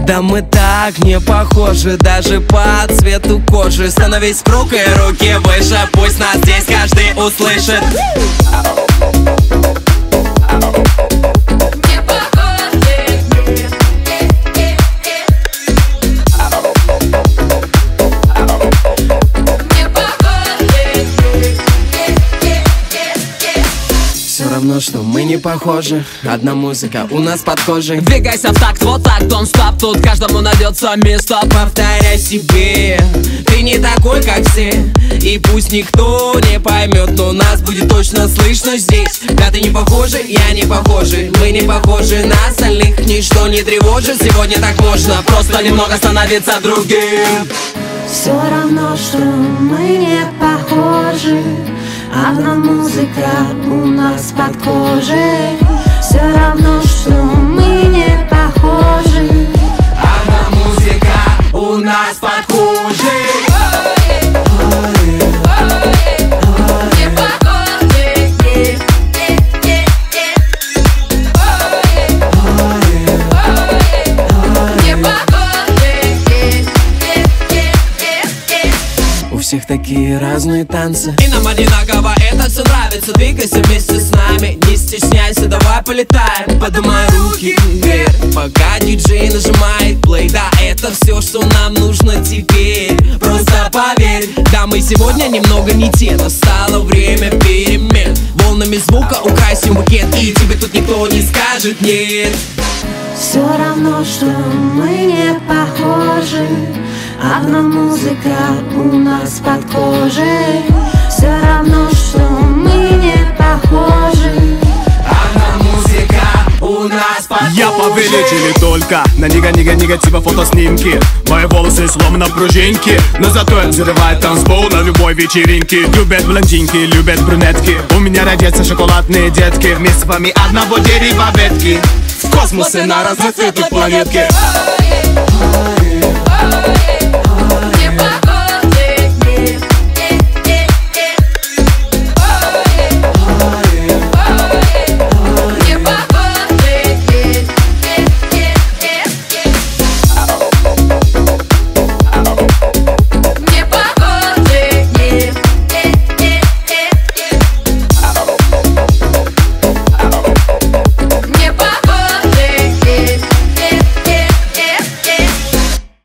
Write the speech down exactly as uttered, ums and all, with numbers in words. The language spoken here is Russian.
Да мы так не похожи, даже по цвету кожи. Становись в круг и руки выше, пусть нас здесь каждый услышит. Все равно, что мы не похожи, одна музыка у нас под кожей. Двигайся в такт, вот так, don't stop. Тут каждому найдется место. Повторяй себе, ты не такой, как все. И пусть никто не поймет, но нас будет точно слышно здесь. Да ты не похожи, я не похожи, мы не похожи на остальных. Ничто не тревожит, сегодня так можно просто немного становиться другим. Все равно, что мы не похожи, одна музыка у нас под кожей. Все равно, что мы не похожи, одна музыка у нас под кожей. У всех такие разные танцы, и нам одинаково это все нравится. Двигайся вместе с нами, не стесняйся, давай полетаем. Поднимай руки вверх, пока диджей нажимает плей. Да, это все, что нам нужно теперь. Просто поверь, да, мы сегодня немного не те, настало время перемен. Волнами звука украсим букет, и тебе тут никто не скажет нет. Все равно, что мы не похожи, одна музыка у нас под кожей. Все равно, что мы не похожи, одна музыка у нас под кожей. Я повелитель только на нега-нега-негатива фотоснимки. Мои волосы словно пружинки, но зато взрывает танцпол на любой вечеринке. Любят блондинки, любят брюнетки, у меня родятся шоколадные детки. Мы с вами одного дерева ветки, в космосе на разноцветной планетке.